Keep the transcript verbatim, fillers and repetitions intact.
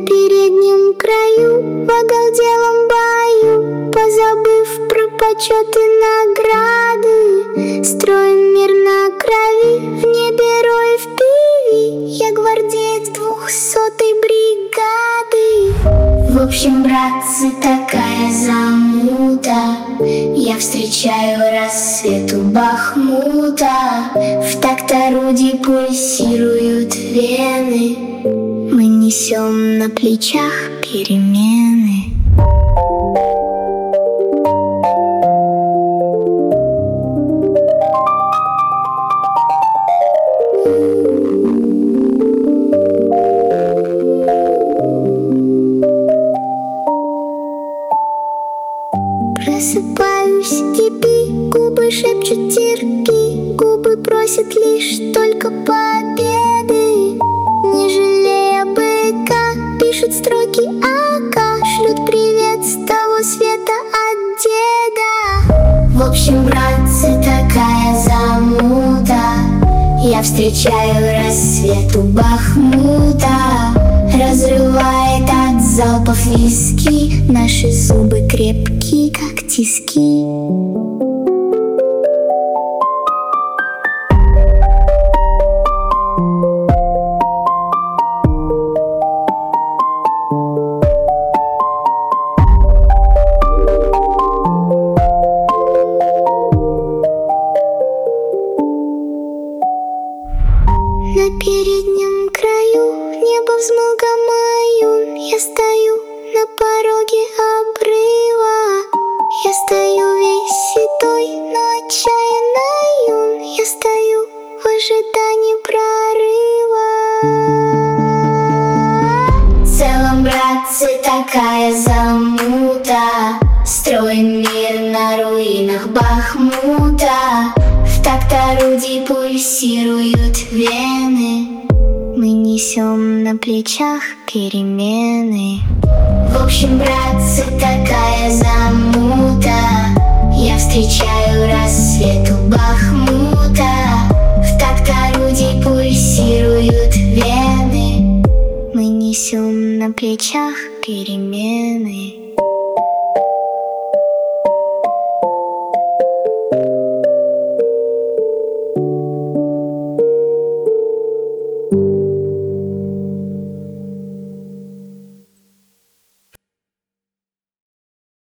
переднем краю, в оголделом бою, позабыв про почет и награды, строим мир на крови, в небе рой в пиви. Я гвардеец двухсотой бригады. В общем, братцы, такая замута. Я встречаю рассвет у Бахмута. В такт орудий пульсируют вены. Мы несем на плечах перемены. Просыпаюсь в степи, губы шепчут терки, губы просят лишь только победы. Не жалея быка, пишут строки АК, шлют привет с того света от деда. В общем, братцы, такая замута. Я встречаю рассвет у Бахмута. Разрывает от залпов виски, наши зубы крепки, как тиски. На переднем краю небо взмыл гамаюн. Я стою на пороге обрыва. Я стою весь седой, но отчаянно юн. Я стою в ожидании прорыва. В целом, братцы, такая замута. Строим мир на руинах Бахмута. В такт орудий пульсируют вены. Мы несем на плечах перемены. В общем, братцы, такая замута. Я встречаю рассвет у Бахмута. В такт орудий пульсируют вены. Мы несем на плечах перемены.